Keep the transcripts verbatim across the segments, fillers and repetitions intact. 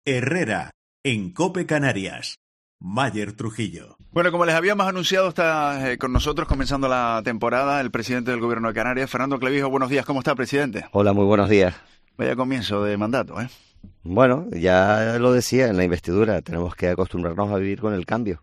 Herrera, en COPE Canarias. Mayer Trujillo. Bueno, como les habíamos anunciado, está eh, con nosotros comenzando la temporada el presidente del Gobierno de Canarias, Fernando Clavijo. Buenos días, ¿cómo está, presidente? Hola, muy buenos días. Vaya comienzo de mandato, ¿eh? Bueno, ya lo decía en la investidura, tenemos que acostumbrarnos a vivir con el cambio.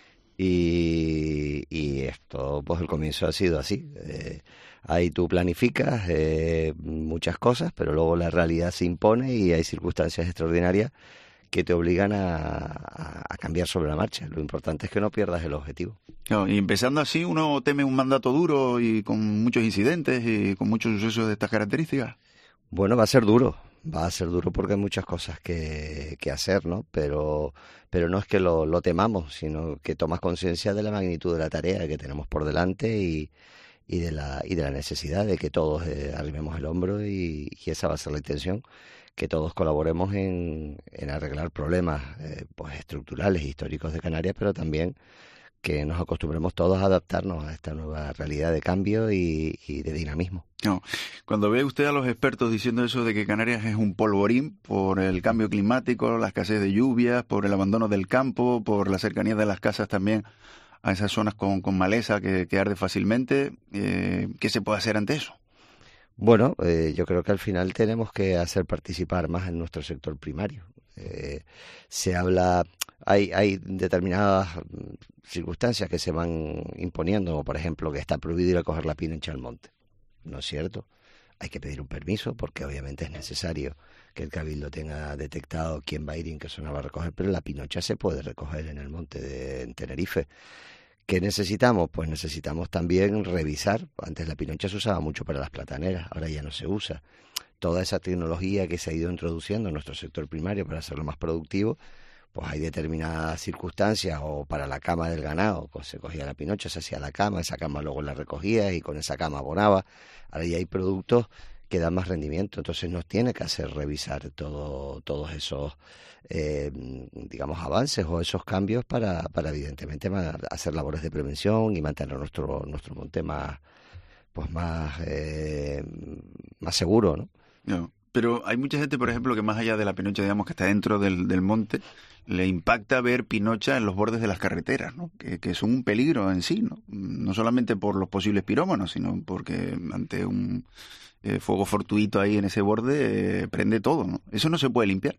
Y, y esto, pues el comienzo ha sido así. Eh, ahí tú planificas eh, muchas cosas, pero luego la realidad se impone y hay circunstancias extraordinarias que te obligan a, a, a cambiar sobre la marcha. Lo importante es que no pierdas el objetivo. Claro, y empezando así, uno teme un mandato duro y con muchos incidentes y con muchos sucesos de estas características. Bueno, va a ser duro, va a ser duro porque hay muchas cosas que, que hacer, ¿no? Pero, pero no es que lo, lo temamos, sino que tomas conciencia de la magnitud de la tarea que tenemos por delante y, y, de, la, y de la necesidad de que todos eh, arrimemos el hombro y, y esa va a ser la intención, que todos colaboremos en, en arreglar problemas eh, pues estructurales, históricos de Canarias, pero también que nos acostumbremos todos a adaptarnos a esta nueva realidad de cambio y, y de dinamismo. No. Cuando ve usted a los expertos diciendo eso de que Canarias es un polvorín por el cambio climático, la escasez de lluvias, por el abandono del campo, por la cercanía de las casas también a esas zonas con, con maleza que, que arde fácilmente, eh, ¿qué se puede hacer ante eso? Bueno, eh, yo creo que al final tenemos que hacer participar más en nuestro sector primario. Eh, se habla, hay, hay determinadas circunstancias que se van imponiendo, como por ejemplo que está prohibido ir a coger la pinocha al monte. No es cierto. Hay que pedir un permiso porque obviamente es necesario que el Cabildo tenga detectado quién va a ir y en qué zona va a recoger, pero la pinocha se puede recoger en el monte de en Tenerife. ¿Qué necesitamos? Pues necesitamos también revisar. Antes la pinocha se usaba mucho para las plataneras, ahora ya no se usa. Toda esa tecnología que se ha ido introduciendo en nuestro sector primario para hacerlo más productivo, pues hay determinadas circunstancias, o para la cama del ganado, pues se cogía la pinocha, se hacía la cama, esa cama luego la recogía y con esa cama abonaba. Ahora ya hay productos que dan más rendimiento, entonces nos tiene que hacer revisar todo, todos esos eh, digamos avances o esos cambios para, para evidentemente hacer labores de prevención y mantener nuestro nuestro monte más pues más eh, más seguro, ¿no? No. Pero hay mucha gente, por ejemplo, que más allá de la pinocha, digamos, que está dentro del, del monte, le impacta ver pinocha en los bordes de las carreteras, ¿no? Que, que son un peligro en sí, ¿no? No solamente por los posibles pirómanos, sino porque ante un eh, fuego fortuito ahí en ese borde eh, prende todo, ¿no? Eso no se puede limpiar.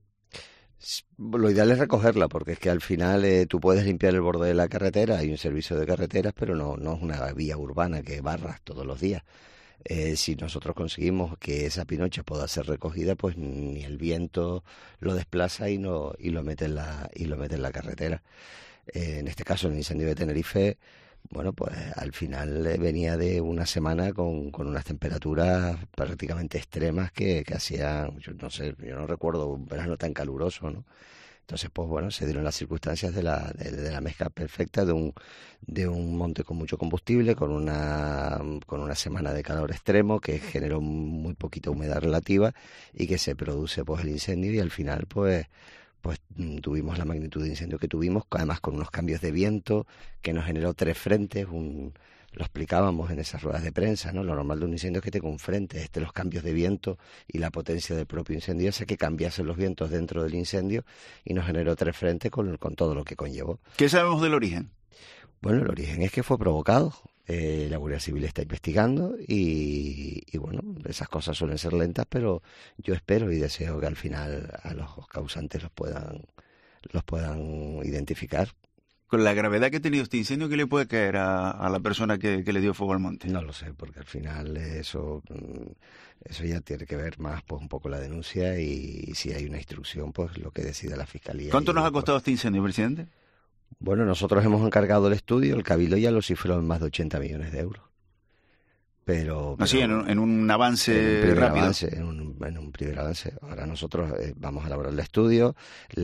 Lo ideal es recogerla, porque es que al final eh, tú puedes limpiar el borde de la carretera, hay un servicio de carreteras, pero no, no es una vía urbana que barras todos los días. Eh, si nosotros conseguimos que esa pinocha pueda ser recogida, pues ni el viento lo desplaza y no y lo mete en la y lo mete en la carretera. Eh, en este caso, el incendio de Tenerife, bueno, pues al final eh, venía de una semana con, con unas temperaturas prácticamente extremas que, que hacían, yo no sé, yo no recuerdo un verano tan caluroso, ¿no? Entonces, pues bueno, se dieron las circunstancias de la, de, de la mezcla perfecta de un, de un monte con mucho combustible, con una, con una semana de calor extremo que generó muy poquita humedad relativa y que se produce pues el incendio y al final pues pues tuvimos la magnitud de incendio que tuvimos, además con unos cambios de viento que nos generó tres frentes, un... Lo explicábamos en esas ruedas de prensa, ¿no? Lo normal de un incendio es que tenga un frente, este, los cambios de viento y la potencia del propio incendio hace que cambiasen los vientos dentro del incendio y nos generó tres frentes con, con todo lo que conllevó. ¿Qué sabemos del origen? Bueno, el origen es que fue provocado. Eh, la Guardia Civil está investigando y, y bueno, esas cosas suelen ser lentas, pero yo espero y deseo que al final a los causantes los puedan, los puedan identificar. Con la gravedad que ha tenido este incendio, ¿qué le puede caer a, a la persona que, que le dio fuego al monte? No lo sé, porque al final eso eso ya tiene que ver más pues un poco la denuncia y, y si hay una instrucción, pues lo que decida la Fiscalía. ¿Cuánto nos ha pues, costado este incendio, presidente? Bueno, nosotros hemos encargado el estudio, el Cabildo ya lo cifró en más de ochenta millones de euros. Pero, pero así, en un, en un avance en un primer rápido. Avance, en, un, en un primer avance. Ahora nosotros eh, vamos a elaborar el estudio,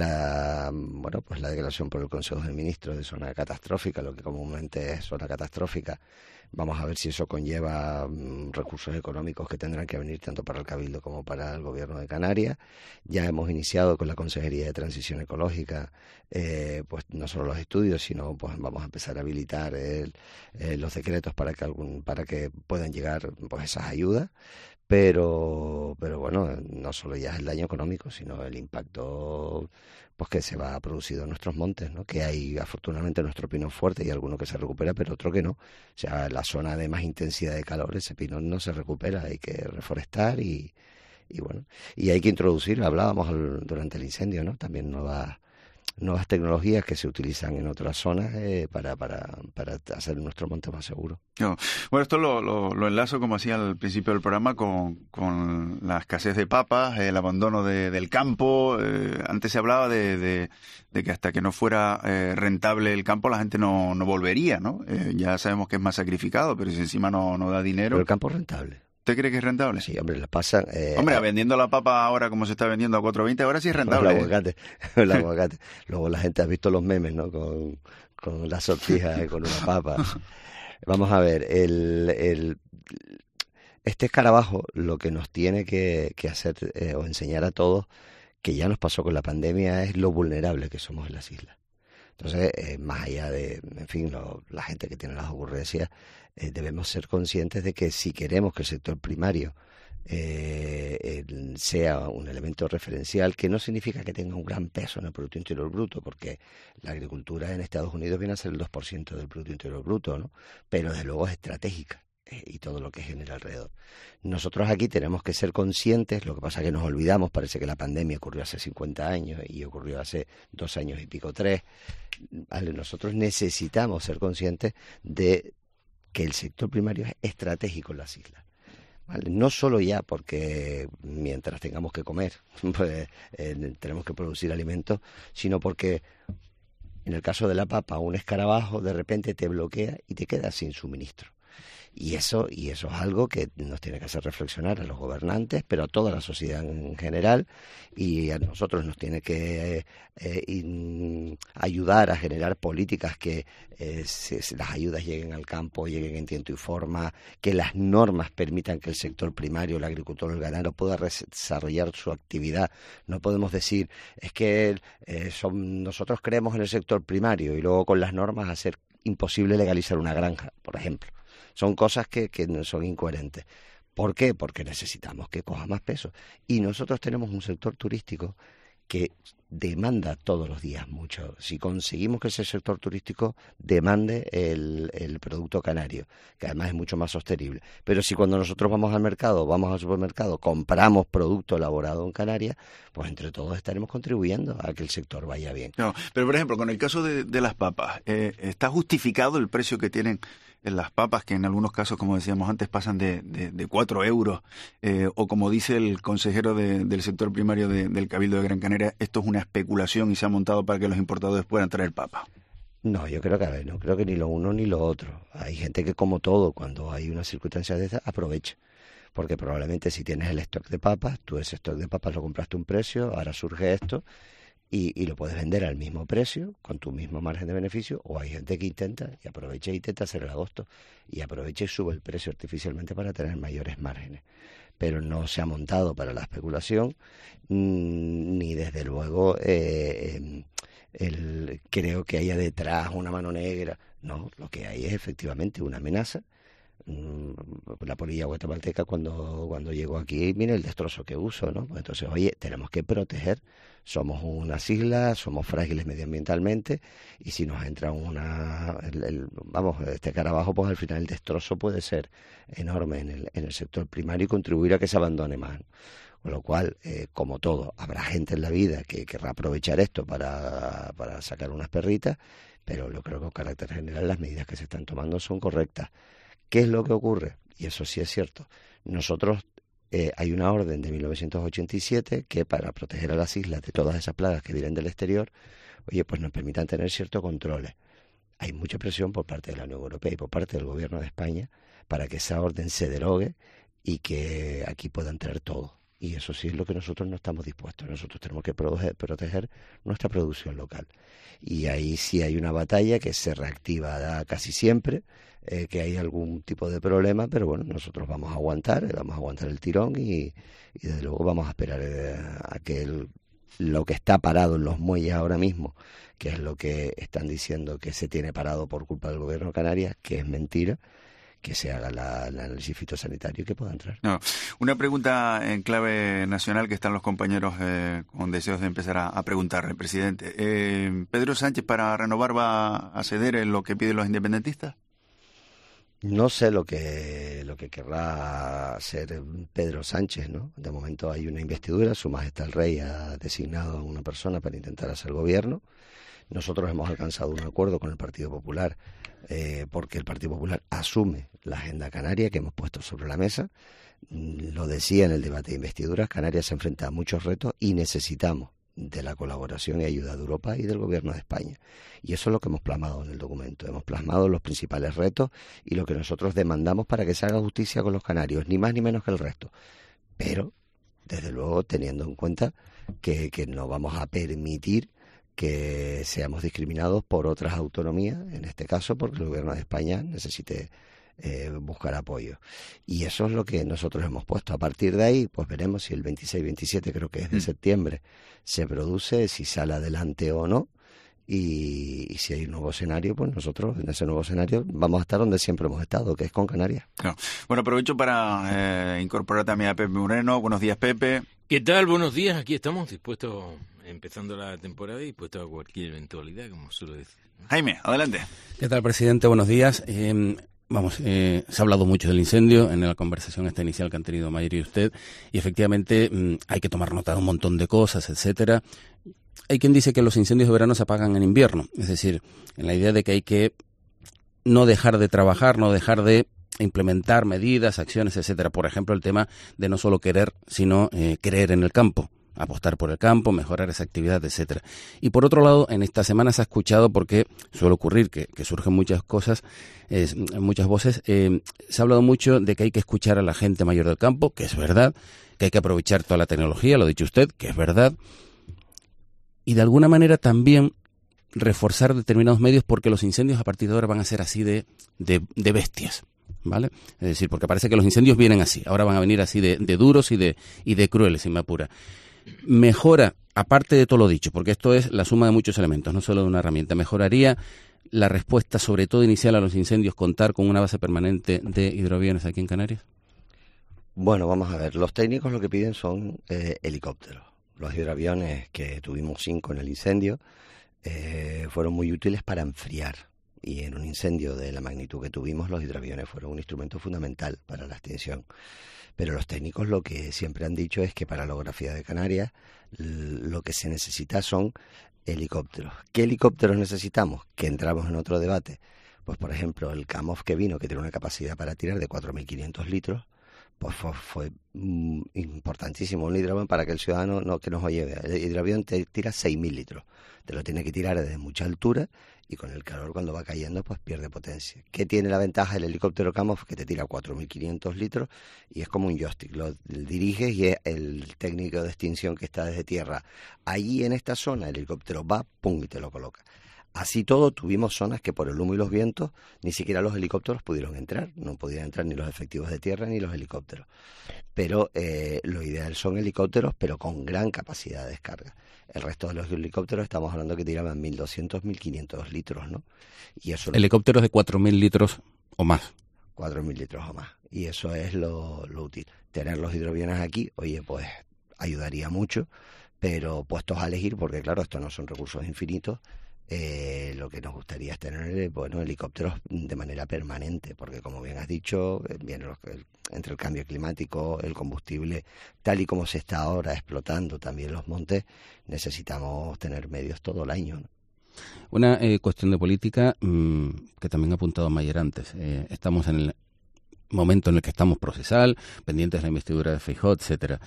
la bueno pues la declaración por el Consejo de Ministros de zona catastrófica, lo que comúnmente es zona catastrófica. Vamos a ver si eso conlleva um, recursos económicos que tendrán que venir tanto para el Cabildo como para el Gobierno de Canarias. Ya hemos iniciado con la Consejería de Transición Ecológica, eh, pues no solo los estudios, sino pues vamos a empezar a habilitar el, eh, los decretos para que algún, para que puedan llegar pues esas ayudas. pero pero bueno, no solo ya es el daño económico, sino el impacto pues que se va a producir en nuestros montes, ¿no? Que hay afortunadamente nuestro pinón fuerte y alguno que se recupera, pero otro que no. O sea, la zona de más intensidad de calor, ese pinón no se recupera, hay que reforestar y, y bueno, y hay que introducir, hablábamos al, durante el incendio, ¿no? También nuevas nuevas tecnologías que se utilizan en otras zonas eh, para, para, para hacer nuestro monte más seguro. No. Bueno, esto lo, lo, lo enlazo, como hacía al principio del programa, con, con la escasez de papas, el abandono de, del campo. Eh, antes se hablaba de, de, de que hasta que no fuera eh, rentable el campo la gente no, no volvería, ¿no? Eh, ya sabemos que es más sacrificado, pero si encima no, no da dinero... Pero el campo es rentable. ¿Usted cree que es rentable? Sí, hombre, la pasan... Eh, hombre, a... vendiendo la papa ahora como se está vendiendo a cuatro veinte, ahora sí es rentable. El aguacate, el aguacate. Luego la gente ha visto los memes, ¿no? Con, con la sortija y con una papa. Vamos a ver, el, el, este escarabajo lo que nos tiene que, que hacer eh, o enseñar a todos, que ya nos pasó con la pandemia, es lo vulnerable que somos en las islas. Entonces, eh, más allá de, en fin, lo, la gente que tiene las ocurrencias, eh, debemos ser conscientes de que si queremos que el sector primario eh, el, sea un elemento referencial, que no significa que tenga un gran peso en el Producto Interior Bruto, porque la agricultura en Estados Unidos viene a ser el dos por ciento del Producto Interior Bruto, ¿no? Pero desde luego es estratégica. Y todo lo que genera alrededor. Nosotros aquí tenemos que ser conscientes, lo que pasa es que nos olvidamos, parece que la pandemia ocurrió hace cincuenta años y ocurrió hace dos años y pico, tres. Vale, nosotros necesitamos ser conscientes de que el sector primario es estratégico en las islas. ¿Vale? No solo ya porque mientras tengamos que comer, pues, eh, tenemos que producir alimentos, sino porque en el caso de la papa, un escarabajo de repente te bloquea y te quedas sin suministro. Y eso, y eso es algo que nos tiene que hacer reflexionar a los gobernantes, pero a toda la sociedad en general, y a nosotros nos tiene que eh, eh, in, ayudar a generar políticas que eh, se, se las ayudas lleguen al campo, lleguen en tiempo y forma, que las normas permitan que el sector primario, el agricultor, el ganadero pueda desarrollar su actividad. No podemos decir, es que eh, son, nosotros creemos en el sector primario y luego con las normas hacer imposible legalizar una granja, por ejemplo. Son cosas que, que son incoherentes. ¿Por qué? Porque necesitamos que coja más peso. Y nosotros tenemos un sector turístico que demanda todos los días mucho. Si conseguimos que ese sector turístico demande el, el producto canario, que además es mucho más sostenible. Pero si cuando nosotros vamos al mercado, vamos al supermercado, compramos producto elaborado en Canarias, pues entre todos estaremos contribuyendo a que el sector vaya bien. No, pero por ejemplo, con el caso de, de las papas, eh, ¿está justificado el precio que tienen en las papas, que en algunos casos, como decíamos antes, pasan de, de, de cuatro euros? Eh, o como dice el consejero de, del sector primario de, del Cabildo de Gran Canaria, esto es una especulación y se ha montado para que los importadores puedan traer papas. No, yo creo que, a ver, no creo que ni lo uno ni lo otro. Hay gente que, como todo, cuando hay una circunstancia de esta, aprovecha. Porque probablemente si tienes el stock de papas, tú ese stock de papas lo compraste a un precio, ahora surge esto, y, y lo puedes vender al mismo precio, con tu mismo margen de beneficio, o hay gente que intenta, y aprovecha e intenta hacer el agosto, y aprovecha y sube el precio artificialmente para tener mayores márgenes. Pero no se ha montado para la especulación, ni desde luego eh, el, creo que haya detrás una mano negra. No, lo que hay es efectivamente una amenaza. La polilla guatemalteca cuando, cuando llegó aquí, mira el destrozo que uso, ¿no? Pues entonces, oye, tenemos que proteger. Somos unas islas, somos frágiles medioambientalmente, y si nos entra una... El, el, vamos, este escarabajo, pues al final el destrozo puede ser enorme en el, en el sector primario y contribuir a que se abandone más. Con lo cual, eh, como todo, habrá gente en la vida que querrá aprovechar esto para, para sacar unas perritas, pero yo creo que con carácter general las medidas que se están tomando son correctas. ¿Qué es lo que ocurre? Y eso sí es cierto. Nosotros, eh, hay una orden de mil novecientos ochenta y siete que para proteger a las islas de todas esas plagas que vienen del exterior, oye, pues nos permitan tener ciertos controles. Hay mucha presión por parte de la Unión Europea y por parte del Gobierno de España para que esa orden se derogue y que aquí puedan traer todo. Y eso sí es lo que nosotros no estamos dispuestos. Nosotros tenemos que proteger, proteger nuestra producción local. Y ahí sí hay una batalla que se reactiva casi siempre, eh, que hay algún tipo de problema, pero bueno, nosotros vamos a aguantar, eh, vamos a aguantar el tirón y, y desde luego vamos a esperar eh, a que el, lo que está parado en los muelles ahora mismo, que es lo que están diciendo que se tiene parado por culpa del Gobierno de Canarias, que es mentira, que se haga la, el análisis fitosanitario y que pueda entrar. No. Una pregunta en clave nacional que están los compañeros eh, con deseos de empezar a, a preguntarle, presidente. Eh, ¿Pedro Sánchez para renovar va a ceder en lo que piden los independentistas? No sé lo que lo que querrá hacer Pedro Sánchez, ¿no? De momento hay una investidura, Su Majestad el Rey ha designado a una persona para intentar hacer gobierno. Nosotros hemos alcanzado un acuerdo con el Partido Popular eh, porque el Partido Popular asume la agenda canaria que hemos puesto sobre la mesa. Lo decía en el debate de investiduras, Canarias se enfrenta a muchos retos y necesitamos de la colaboración y ayuda de Europa y del Gobierno de España. Y eso es lo que hemos plasmado en el documento. Hemos plasmado los principales retos y lo que nosotros demandamos para que se haga justicia con los canarios, ni más ni menos que el resto. Pero, desde luego, teniendo en cuenta que, que no vamos a permitir que seamos discriminados por otras autonomías, en este caso porque el Gobierno de España necesite eh, buscar apoyo. Y eso es lo que nosotros hemos puesto. A partir de ahí, pues veremos si el veintiséis veintisiete, creo que es de mm. septiembre, se produce, si sale adelante o no. Y, y si hay un nuevo escenario, pues nosotros en ese nuevo escenario vamos a estar donde siempre hemos estado, que es con Canarias. Claro. Bueno, aprovecho para eh, incorporar también a Pepe Moreno. Buenos días, Pepe. ¿Qué tal? Buenos días. Aquí estamos dispuestos, empezando la temporada y dispuestos a cualquier eventualidad, como suelo decir, ¿no? Jaime, adelante. ¿Qué tal, presidente? Buenos días. Eh, vamos, eh, se ha hablado mucho del incendio en la conversación esta inicial que han tenido Mayer y usted, y efectivamente mmm, hay que tomar nota de un montón de cosas, etcétera. Hay quien dice que los incendios de verano se apagan en invierno, es decir, en la idea de que hay que no dejar de trabajar, no dejar de implementar medidas, acciones, etcétera. Por ejemplo, el tema de no solo querer, sino eh, creer en el campo, apostar por el campo, mejorar esa actividad, etcétera. Y por otro lado, en esta semana se ha escuchado, porque suele ocurrir que, que surgen muchas cosas, eh, muchas voces, eh, se ha hablado mucho de que hay que escuchar a la gente mayor del campo, que es verdad, que hay que aprovechar toda la tecnología, lo ha dicho usted, que es verdad, y de alguna manera también reforzar determinados medios, porque los incendios a partir de ahora van a ser así de, de, de bestias, ¿vale? Es decir, porque parece que los incendios vienen así, ahora van a venir así de, de duros y de, y de crueles, si me apura. Mejora, aparte de todo lo dicho, porque esto es la suma de muchos elementos, no solo de una herramienta, mejoraría la respuesta, sobre todo inicial a los incendios, contar con una base permanente de hidroaviones aquí en Canarias. Bueno, vamos a ver, los técnicos lo que piden son eh, helicópteros. Los hidroaviones, que tuvimos cinco en el incendio, eh, fueron muy útiles para enfriar. Y en un incendio de la magnitud que tuvimos, los hidroaviones fueron un instrumento fundamental para la extinción. Pero los técnicos lo que siempre han dicho es que para la orografía de Canarias lo que se necesita son helicópteros. ¿Qué helicópteros necesitamos? Que entramos en otro debate. Pues, por ejemplo, el Kamov que vino, que tiene una capacidad para tirar de cuatro mil quinientos litros, pues fue, fue mm, importantísimo un hidroavión para que el ciudadano no que nos oye. El hidroavión te tira seis mil litros, te lo tiene que tirar desde mucha altura y con el calor cuando va cayendo pues pierde potencia. ¿Qué tiene la ventaja del helicóptero Kamov? Que te tira cuatro mil quinientos litros y es como un joystick, lo diriges y es el técnico de extinción que está desde tierra. Allí en esta zona el helicóptero va, pum, y te lo coloca. Así todo, tuvimos zonas que por el humo y los vientos ni siquiera los helicópteros pudieron entrar, no podían entrar ni los efectivos de tierra ni los helicópteros. Pero eh, lo ideal son helicópteros, pero con gran capacidad de descarga. El resto de los helicópteros estamos hablando que tiraban mil doscientos, mil quinientos litros, ¿no? Y eso helicópteros de cuatro mil litros o más. cuatro mil litros o más. Y eso es lo, lo útil. Tener los hidroaviones aquí, oye, pues ayudaría mucho, pero puestos a elegir, porque claro, estos no son recursos infinitos. Eh, lo que nos gustaría es tener, bueno, helicópteros de manera permanente, porque como bien has dicho, bien, el, entre el cambio climático, el combustible, tal y como se está ahora explotando también los montes, necesitamos tener medios todo el año, ¿no? Una eh, cuestión de política mmm, que también ha apuntado Mayer antes. Eh, estamos en el momento en el que estamos procesal, pendientes de la investidura de Feijóo, etcétera.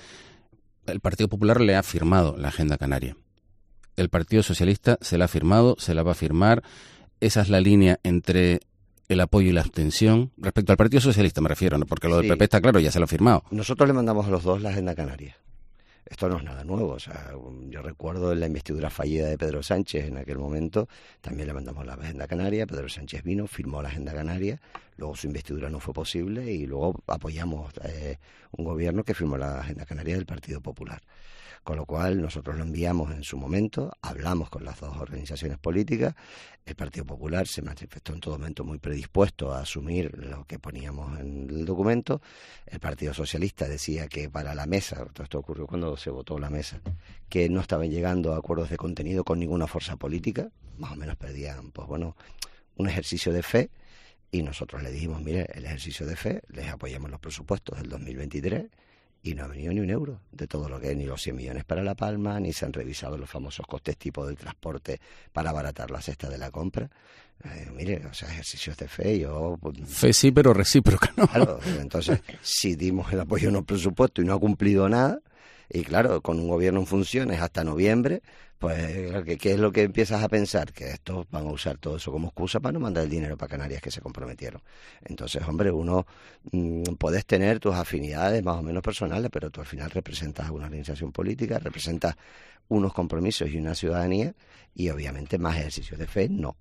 El Partido Popular le ha firmado la agenda canaria. El Partido Socialista se la ha firmado, se la va a firmar. Esa es la línea entre el apoyo y la abstención. Respecto al Partido Socialista me refiero, ¿no? Porque lo del sí. P P está claro, ya se lo ha firmado. Nosotros le mandamos a los dos la agenda canaria. Esto no es nada nuevo. O sea, yo recuerdo la investidura fallida de Pedro Sánchez en aquel momento, también le mandamos la agenda canaria. Pedro Sánchez vino, firmó la agenda canaria, luego su investidura no fue posible y luego apoyamos eh, un gobierno que firmó la agenda canaria del Partido Popular. Con lo cual nosotros lo enviamos en su momento, hablamos con las dos organizaciones políticas, el Partido Popular se manifestó en todo momento muy predispuesto a asumir lo que poníamos en el documento, el Partido Socialista decía que para la mesa, esto ocurrió cuando se votó la mesa, que no estaban llegando a acuerdos de contenido con ninguna fuerza política, más o menos pedían, pues bueno, un ejercicio de fe, y nosotros le dijimos, mire, el ejercicio de fe, les apoyamos los presupuestos del dos mil veintitrés, y no ha venido ni un euro de todo lo que es, ni los cien millones para La Palma, ni se han revisado los famosos costes tipo del transporte para abaratar la cesta de la compra. Eh, mire, o sea, ejercicios de fe, yo... Pues, fe sí, pero recíproca, ¿no? Claro, entonces, si dimos el apoyo en los presupuestos y no ha cumplido nada, y claro, con un gobierno en funciones hasta noviembre, pues, ¿qué, qué es lo que empiezas a pensar? Que estos van a usar todo eso como excusa para no mandar el dinero para Canarias que se comprometieron. Entonces, hombre, uno mmm, puedes tener tus afinidades más o menos personales, pero tú al final representas a una organización política, representas unos compromisos y una ciudadanía, y obviamente más ejercicios de fe, no.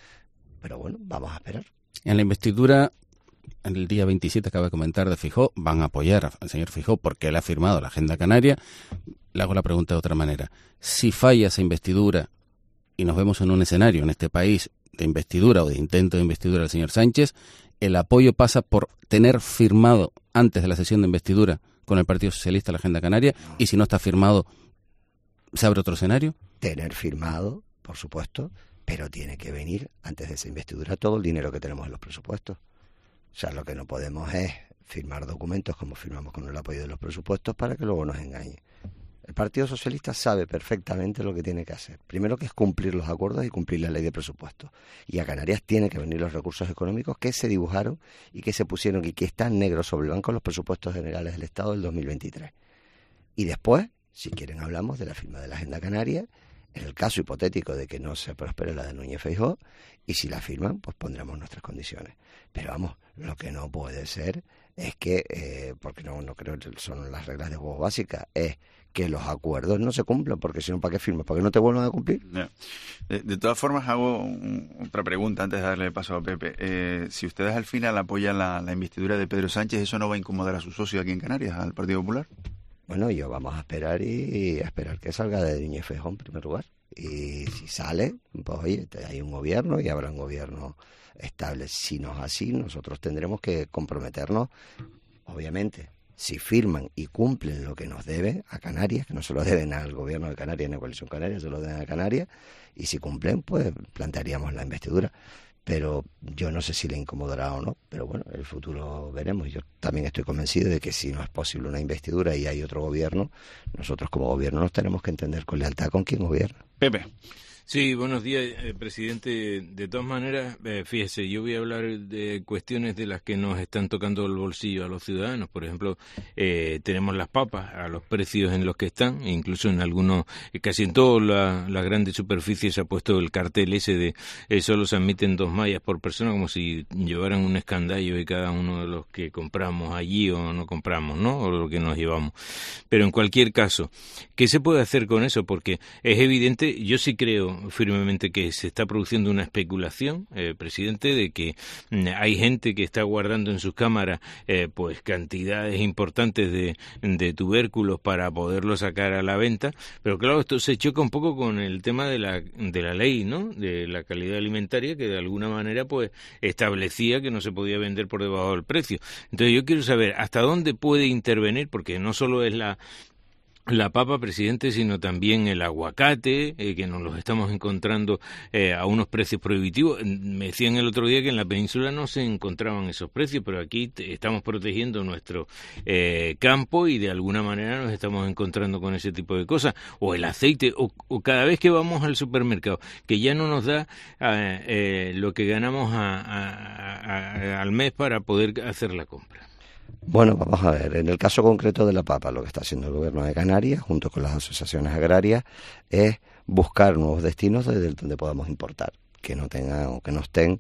Pero bueno, vamos a esperar. En la investidura, en el día veintisiete, acaba de comentar, de Feijóo, van a apoyar al señor Feijóo porque él ha firmado la Agenda Canaria. Le hago la pregunta de otra manera. Si falla esa investidura y nos vemos en un escenario en este país de investidura o de intento de investidura del señor Sánchez, el apoyo pasa por tener firmado antes de la sesión de investidura con el Partido Socialista la Agenda Canaria, y si no está firmado, ¿se abre otro escenario? Tener firmado, por supuesto, pero tiene que venir antes de esa investidura todo el dinero que tenemos en los presupuestos. O sea, lo que no podemos es firmar documentos como firmamos con el apoyo de los presupuestos para que luego nos engañe. El Partido Socialista sabe perfectamente lo que tiene que hacer. Primero, que es cumplir los acuerdos y cumplir la ley de presupuestos. Y a Canarias tienen que venir los recursos económicos que se dibujaron y que se pusieron y que están negros sobre el banco en los presupuestos generales del Estado del dos mil veintitrés. Y después, si quieren, hablamos de la firma de la Agenda Canaria, en el caso hipotético de que no se prospere la de Núñez Feijóo, y si la firman, pues pondremos nuestras condiciones. Pero vamos, lo que no puede ser es que, eh, porque no, no creo que son las reglas de juego básicas, es que los acuerdos no se cumplan, porque si no, ¿para qué firmas? ¿Para que no te vuelvan a cumplir? No. De, de todas formas, hago un, otra pregunta antes de darle paso a Pepe. Eh, si ustedes al final apoyan la, la investidura de Pedro Sánchez, ¿eso no va a incomodar a su socio aquí en Canarias, al Partido Popular? Bueno, yo vamos a esperar y, y a esperar que salga de Núñez Feijóo en primer lugar. Y si sale, pues oye, hay un gobierno y habrá un gobierno estable. Si no es así, nosotros tendremos que comprometernos, obviamente. Si firman y cumplen lo que nos deben a Canarias, que no se lo deben al gobierno de Canarias ni a Coalición Canaria, se lo deben a Canarias, y si cumplen, pues plantearíamos la investidura. Pero yo no sé si le incomodará o no, pero bueno, el futuro veremos. Yo también estoy convencido de que si no es posible una investidura y hay otro gobierno, nosotros como gobierno nos tenemos que entender con lealtad con quien gobierna. Pepe. Sí, buenos días, eh, presidente. De todas maneras, eh, fíjese, yo voy a hablar de cuestiones de las que nos están tocando el bolsillo a los ciudadanos. Por ejemplo, eh, tenemos las papas a los precios en los que están, e incluso en algunos, eh, casi en todas las la grandes superficies se ha puesto el cartel ese de eh, solo se admiten dos mallas por persona, como si llevaran un escandallo de cada uno de los que compramos allí o no compramos, ¿no? O lo que nos llevamos. Pero en cualquier caso, ¿qué se puede hacer con eso? Porque es evidente, yo sí creo firmemente que se está produciendo una especulación, eh, presidente, de que mm, hay gente que está guardando en sus cámaras eh, pues cantidades importantes de, de tubérculos para poderlos sacar a la venta, pero claro, esto se choca un poco con el tema de la de la ley, ¿no? De la calidad alimentaria, que de alguna manera pues establecía que no se podía vender por debajo del precio. Entonces yo quiero saber hasta dónde puede intervenir, porque no solo es la la papa, presidente, sino también el aguacate, eh, que nos los estamos encontrando eh, a unos precios prohibitivos. Me decían el otro día que en la península no se encontraban esos precios, pero aquí te, estamos protegiendo nuestro eh, campo y de alguna manera nos estamos encontrando con ese tipo de cosas. O el aceite, o, o cada vez que vamos al supermercado, que ya no nos da eh, eh, lo que ganamos a, a, a, a, al mes para poder hacer la compra. Bueno, vamos a ver, en el caso concreto de la papa, lo que está haciendo el gobierno de Canarias, junto con las asociaciones agrarias, es buscar nuevos destinos desde donde podamos importar, que no tengan o que no estén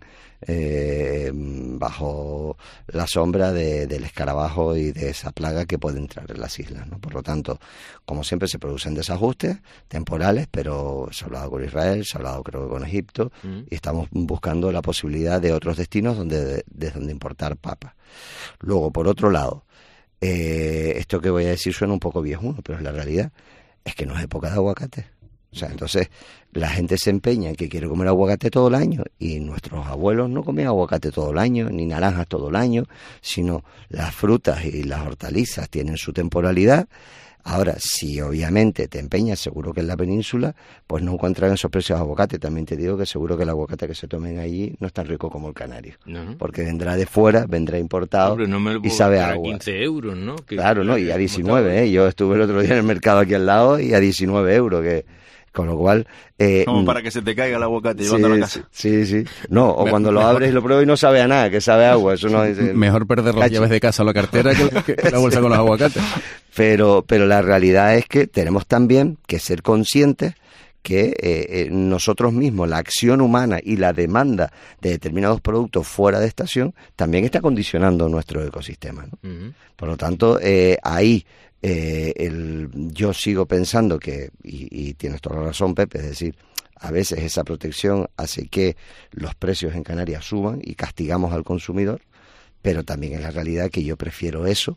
eh, bajo la sombra de, del escarabajo y de esa plaga que puede entrar en las islas, ¿no? Por lo tanto, como siempre, se producen desajustes temporales, pero se ha hablado con Israel, se ha hablado creo que con Egipto, mm. y estamos buscando la posibilidad de otros destinos donde desde donde importar papas. Luego, por otro lado, eh, esto que voy a decir suena un poco viejuno, pero es la realidad. es que no es época de aguacate. O sea, entonces la gente se empeña en que quiere comer aguacate todo el año y nuestros abuelos no comían aguacate todo el año, ni naranjas todo el año, sino las frutas y las hortalizas tienen su temporalidad. Ahora, si obviamente te empeñas, seguro que en la península, pues no encuentran esos precios de aguacate. También te digo que seguro que el aguacate que se tomen allí no es tan rico como el canario. No. Porque vendrá de fuera, vendrá importado. Hombre, no me lo y sabe a agua. quince euros, ¿no? Que, claro, ¿no? Y a diecinueve, ¿eh? Yo estuve el otro día en el mercado aquí al lado y a diecinueve euros, que... Con lo cual... Eh, Como para que se te caiga el aguacate llevando sí, a la casa. Sí, sí. No, o cuando lo abres y lo pruebas y no sabe a nada, que sabe a agua. Eso no es, eh, Mejor perder las llaves de casa o la cartera que, que la bolsa con los aguacates. Pero, pero la realidad es que tenemos también que ser conscientes que eh, eh, nosotros mismos, la acción humana y la demanda de determinados productos fuera de estación, también está condicionando nuestro ecosistema, ¿no? Uh-huh. Por lo tanto, eh, ahí... Eh, el, yo sigo pensando que, y, y tienes toda la razón, Pepe, es decir, a veces esa protección hace que los precios en Canarias suban y castigamos al consumidor, pero también es la realidad que yo prefiero eso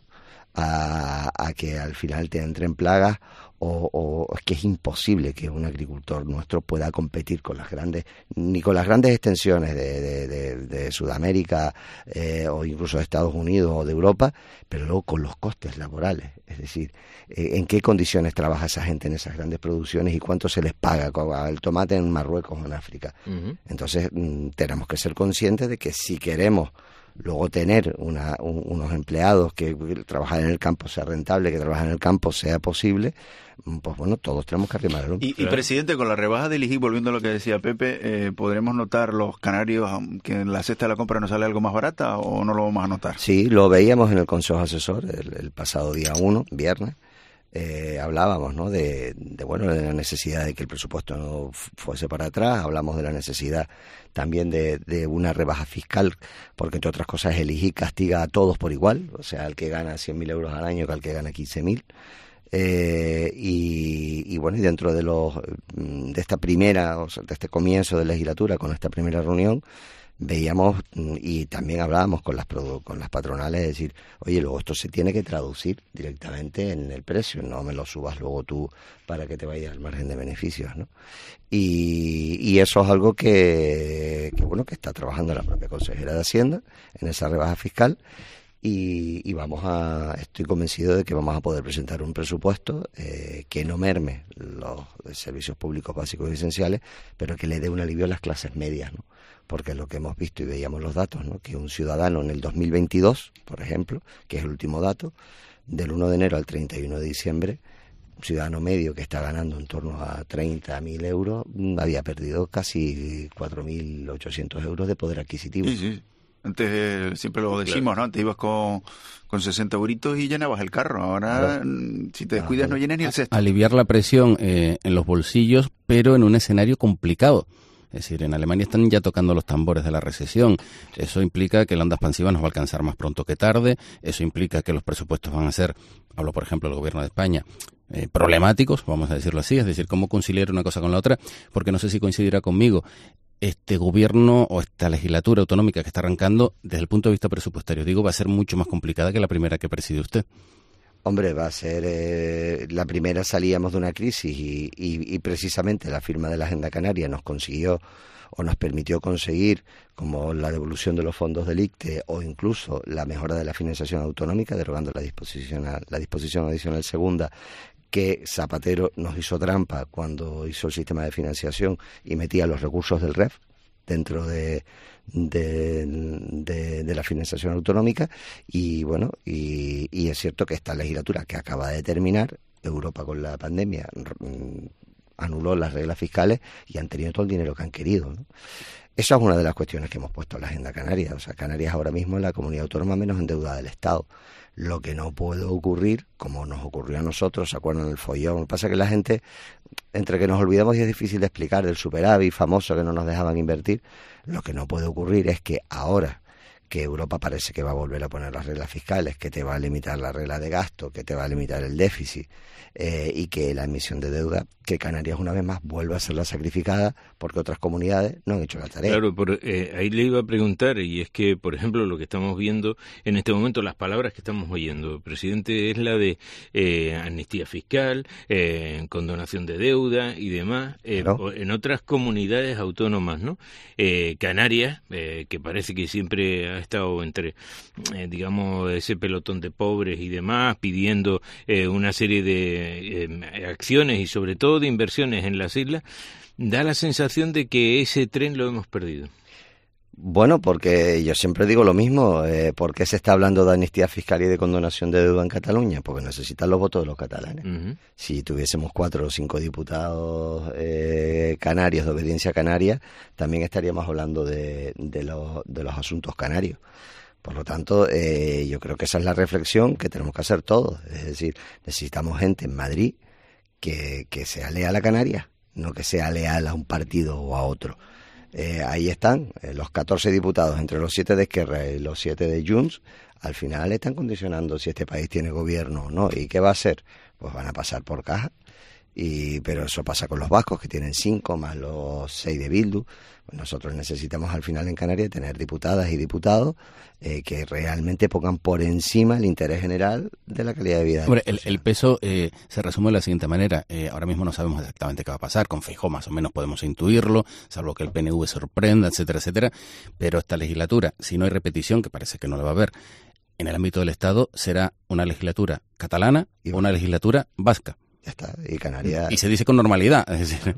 a, a que al final te entren plagas o, o es que es imposible que un agricultor nuestro pueda competir con las grandes, ni con las grandes extensiones de, de, de, de Sudamérica eh, o incluso de Estados Unidos o de Europa, pero luego con los costes laborales, es decir, eh, en qué condiciones trabaja esa gente en esas grandes producciones y cuánto se les paga el tomate en Marruecos o en África. Uh-huh. Entonces mm, tenemos que ser conscientes de que si queremos luego tener una, un, unos empleados que trabajar en el campo sea rentable, que trabajar en el campo sea posible, pues bueno, todos tenemos que arrimar el hombro. Y, y presidente, con la rebaja del I G I, volviendo a lo que decía Pepe, eh, ¿podremos notar los canarios que en la cesta de la compra nos sale algo más barata o no lo vamos a notar? Sí, lo veíamos en el Consejo Asesor el, el pasado día uno, viernes. Eh, hablábamos, ¿no? de, de bueno de la necesidad de que el presupuesto no fuese para atrás, hablamos de la necesidad también de, de una rebaja fiscal, porque entre otras cosas el I G I castiga a todos por igual, o sea, al que gana cien mil euros al año que al que gana quince mil. Eh, y, y bueno, y dentro de los de esta primera, o sea, de este comienzo de legislatura, con esta primera reunión, veíamos y también hablábamos con las con las patronales, es decir, oye, luego esto se tiene que traducir directamente en el precio, no me lo subas luego tú para que te vayas al margen de beneficios, ¿no? Y, y eso es algo que, que bueno que está trabajando la propia consejera de Hacienda en esa rebaja fiscal. Y, y vamos a, estoy convencido de que vamos a poder presentar un presupuesto eh, que no merme los servicios públicos básicos y esenciales, pero que le dé un alivio a las clases medias, ¿no? Porque lo que hemos visto y veíamos los datos, ¿no? Que un ciudadano en el dos mil veintidós, por ejemplo, que es el último dato, del uno de enero al treinta y uno de diciembre, un ciudadano medio que está ganando en torno a treinta mil euros, había perdido casi cuatro mil ochocientos euros de poder adquisitivo. Sí, sí. Antes eh, siempre lo decimos, claro, ¿no? Antes ibas con, con sesenta euritos y llenabas el carro. Ahora, claro, si te descuidas, no llenas ni el cesto. Aliviar la presión eh, en los bolsillos, pero en un escenario complicado. Es decir, en Alemania están ya tocando los tambores de la recesión. Eso implica que la onda expansiva nos va a alcanzar más pronto que tarde. Eso implica que los presupuestos van a ser, hablo por ejemplo del gobierno de España, eh, problemáticos, vamos a decirlo así. Es decir, cómo conciliar una cosa con la otra, porque no sé si coincidirá conmigo. Este gobierno o esta legislatura autonómica que está arrancando, desde el punto de vista presupuestario, digo, va a ser mucho más complicada que la primera que preside usted. Hombre, va a ser... Eh, la primera salíamos de una crisis y, y, y precisamente la firma de la Agenda Canaria nos consiguió o nos permitió conseguir como la devolución de los fondos del I C T E o incluso la mejora de la financiación autonómica, derogando la disposición, la disposición adicional segunda, que Zapatero nos hizo trampa cuando hizo el sistema de financiación y metía los recursos del R E F dentro de, de, de, de la financiación autonómica. Y bueno, y, y es cierto que esta legislatura que acaba de terminar, Europa con la pandemia anuló las reglas fiscales y han tenido todo el dinero que han querido, ¿no? Esa es una de las cuestiones que hemos puesto en la Agenda Canaria. O sea, Canarias ahora mismo es la comunidad autónoma menos endeudada del Estado. Lo que no puede ocurrir, como nos ocurrió a nosotros, ¿se acuerdan del follón? Lo que pasa es que la gente, entre que nos olvidamos y es difícil de explicar, del superávit famoso que no nos dejaban invertir, lo que no puede ocurrir es que ahora que Europa parece que va a volver a poner las reglas fiscales, que te va a limitar la regla de gasto, que te va a limitar el déficit, eh, y que la emisión de deuda, que Canarias una vez más vuelve a ser la sacrificada porque otras comunidades no han hecho la tarea. Claro, por, eh, ahí le iba a preguntar, y es que, por ejemplo, lo que estamos viendo en este momento, las palabras que estamos oyendo, presidente, es la de eh, amnistía fiscal, eh, condonación de deuda y demás, eh, claro. En otras comunidades autónomas, ¿no? Eh, Canarias, eh, que parece que siempre ha estado entre, eh, digamos, ese pelotón de pobres y demás, pidiendo eh, una serie de eh, acciones y sobre todo de inversiones en las islas, da la sensación de que ese tren lo hemos perdido. Bueno, porque yo siempre digo lo mismo, eh, ¿por qué se está hablando de amnistía fiscal y de condonación de deuda en Cataluña? Porque necesitan los votos de los catalanes. Uh-huh. Si tuviésemos cuatro o cinco diputados eh, canarios de obediencia canaria, también estaríamos hablando de, de, los, de los asuntos canarios. Por lo tanto, eh, yo creo que esa es la reflexión que tenemos que hacer todos. Es decir, necesitamos gente en Madrid que, que sea leal a Canarias, no que sea leal a un partido o a otro. Eh, ahí están, eh, los catorce diputados, entre los siete de Esquerra y los siete de Junts, al final están condicionando si este país tiene gobierno o no. ¿Y qué va a hacer? Pues van a pasar por caja. Y, pero eso pasa con los vascos, que tienen cinco, más los seis de Bildu. Pues nosotros necesitamos al final en Canarias tener diputadas y diputados eh, que realmente pongan por encima el interés general de la calidad de vida. Hombre, el, el peso eh, se resume de la siguiente manera. Eh, ahora mismo no sabemos exactamente qué va a pasar. Con Feijóo más o menos podemos intuirlo, salvo que el P N V sorprenda, etcétera, etcétera. Pero esta legislatura, si no hay repetición, que parece que no la va a haber, en el ámbito del Estado será una legislatura catalana y una legislatura vasca. Ya está, y Canarias... Y se dice con normalidad, es decir...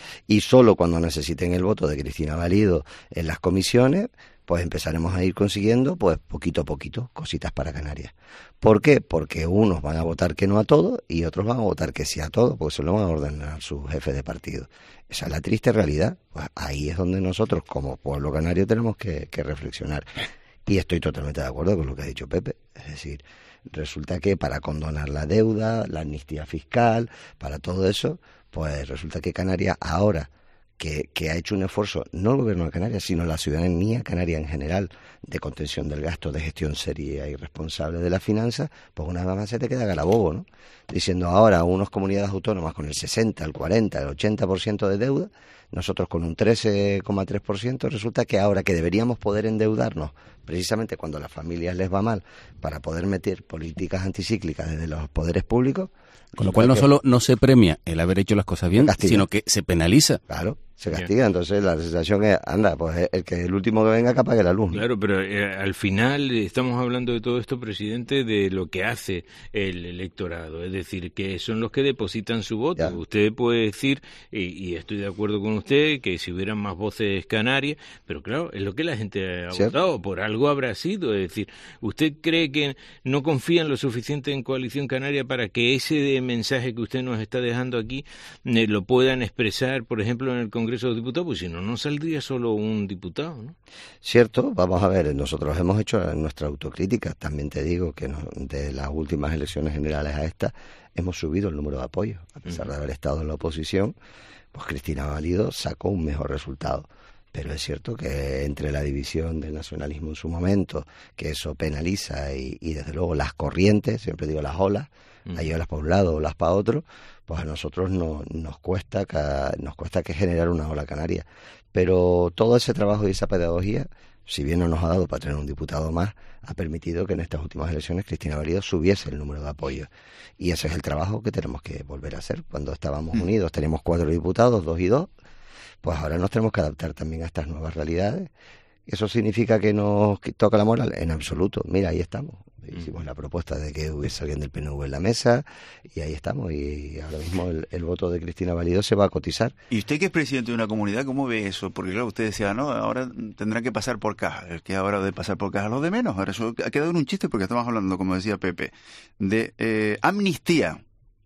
Y solo cuando necesiten el voto de Cristina Valido en las comisiones, pues empezaremos a ir consiguiendo, pues poquito a poquito, cositas para Canarias. ¿Por qué? Porque unos van a votar que no a todo y otros van a votar que sí a todo, porque se lo van a ordenar sus jefes de partido. Esa es la triste realidad. Pues ahí es donde nosotros, como pueblo canario, tenemos que, que reflexionar. Y estoy totalmente de acuerdo con lo que ha dicho Pepe. Es decir, resulta que para condonar la deuda, la amnistía fiscal, para todo eso, pues resulta que Canarias ahora, que, que ha hecho un esfuerzo, no el gobierno de Canarias, sino la ciudadanía canaria en general, de contención del gasto, de gestión seria y responsable de las finanzas, pues una vez más se te queda galabobo, ¿no? Diciendo ahora unas comunidades autónomas con el sesenta, el cuarenta, el ochenta por ciento de deuda, nosotros con un trece coma tres por ciento, resulta que ahora que deberíamos poder endeudarnos, precisamente cuando a las familias les va mal, para poder meter políticas anticíclicas desde los poderes públicos. Con lo cual no solo no se premia el haber hecho las cosas bien, sino que se penaliza. Claro, se castiga. Entonces la sensación es, anda, pues el que el último que venga que apague la luz. Claro, pero eh, al final estamos hablando de todo esto, presidente, de lo que hace el electorado. Es decir, que son los que depositan su voto. Ya. Usted puede decir, y, y estoy de acuerdo con usted, que si hubieran más voces canarias, pero claro, es lo que la gente ha ¿cierto? Votado, por algo habrá sido. Es decir, ¿usted cree que no confían lo suficiente en Coalición Canaria para que ese mensaje que usted nos está dejando aquí eh, lo puedan expresar, por ejemplo, en el Congreso de los Diputados? Pues si no, no saldría solo un diputado, ¿no? Cierto, vamos a ver, nosotros hemos hecho nuestra autocrítica. También te digo que no, de las últimas elecciones generales a esta hemos subido el número de apoyos. A pesar uh-huh. de haber estado en la oposición, pues Cristina Valido sacó un mejor resultado. Pero es cierto que entre la división del nacionalismo en su momento, que eso penaliza, y, y desde luego las corrientes, siempre digo las olas, uh-huh. hay olas para un lado, olas para otro, pues a nosotros no, nos cuesta que, nos cuesta que generar una ola canaria. Pero todo ese trabajo y esa pedagogía, si bien no nos ha dado para tener un diputado más, ha permitido que en estas últimas elecciones Cristina Valido subiese el número de apoyos. Y ese es el trabajo que tenemos que volver a hacer. Cuando estábamos uh-huh. unidos, teníamos cuatro diputados, dos y dos, pues ahora nos tenemos que adaptar también a estas nuevas realidades. ¿Eso significa que nos toca la moral? En absoluto. Mira, ahí estamos. Hicimos la propuesta de que hubiese alguien del P N V en la mesa y ahí estamos. Y ahora mismo el, el voto de Cristina Valido se va a cotizar. ¿Y usted que es presidente de una comunidad, cómo ve eso? Porque claro, usted decía, no, ahora tendrán que pasar por caja. El que ahora de pasar por caja, los de menos. Ahora eso ha quedado en un chiste porque estamos hablando, como decía Pepe, de eh, amnistía.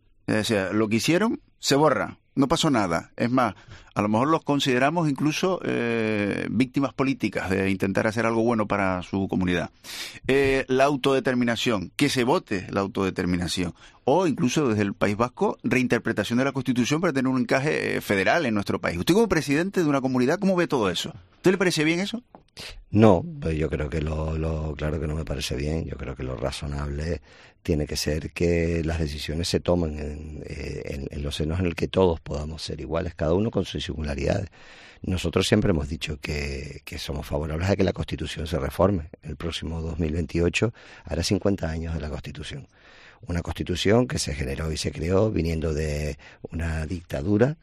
O sea, lo que hicieron se borra. No pasó nada. Es más, a lo mejor los consideramos incluso eh, víctimas políticas de intentar hacer algo bueno para su comunidad. Eh, la autodeterminación, que se vote la autodeterminación. O incluso desde el País Vasco, reinterpretación de la Constitución para tener un encaje federal en nuestro país. Usted como presidente de una comunidad, ¿cómo ve todo eso? ¿Usted le parece bien eso? No, pues yo creo que lo, lo, claro que no me parece bien. Yo creo que lo razonable tiene que ser que las decisiones se tomen en, en, en los senos en el que todos podamos ser iguales, cada uno con sus singularidades. Nosotros siempre hemos dicho que, que somos favorables a que la Constitución se reforme. El próximo dos mil veintiocho hará cincuenta años de la Constitución. Una Constitución que se generó y se creó viniendo de una dictadura